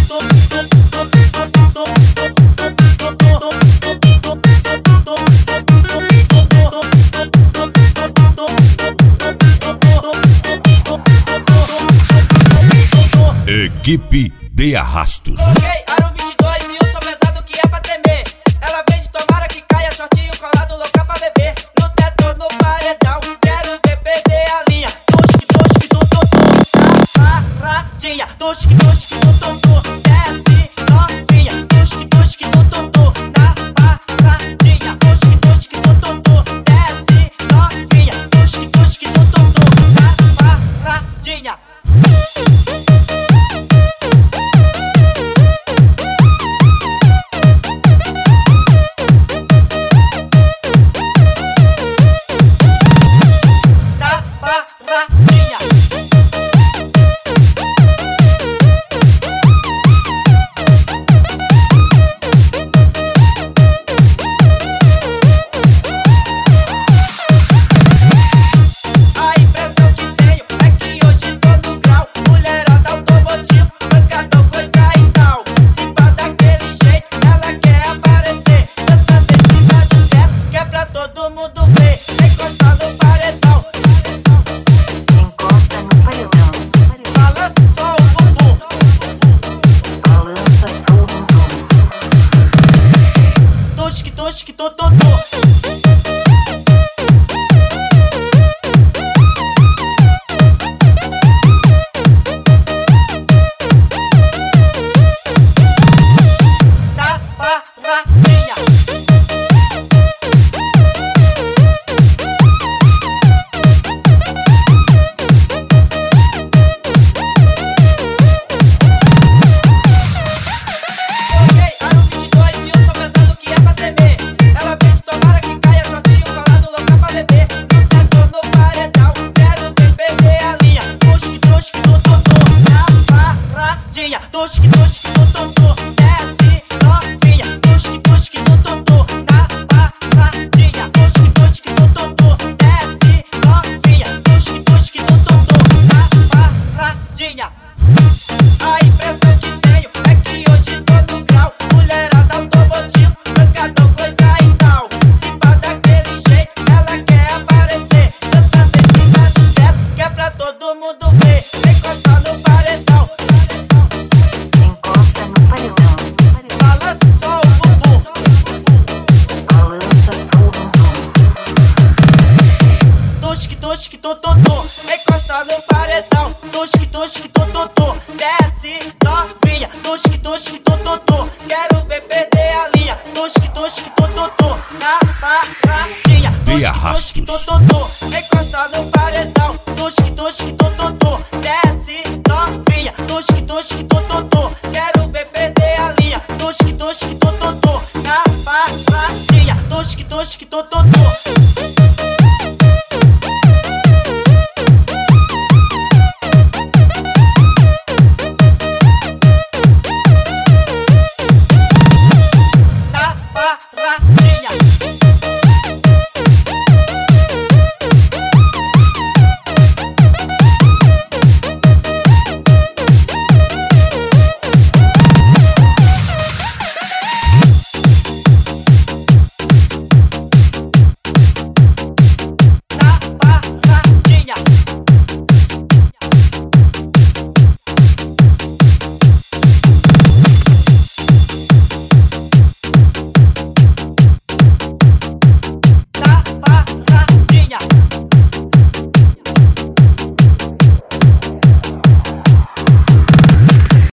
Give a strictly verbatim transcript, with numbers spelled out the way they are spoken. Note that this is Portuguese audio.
Equipe de Arrastos. Ok, aro vinte e dois e o som pesado que é pra tremer. Ela vem de tomara que caia, shortinho colado, louca pra beber. No teto, no paredão, quero ver perder a linha. Tusque, tusque, tu, tu, tu, na paradinha. Tusque, tusque, tu, tu, tu, desce novinha. Tusque, tusque, tu, tu, tu, na paradinha. Tusque, tusque, tu, tu, tu, desce novinha. Tusque, tusque, tu, tu, tu, na paradinha. Tusque, tu, tu, tu. Tusque, tusque, tu, tu, tu, desce,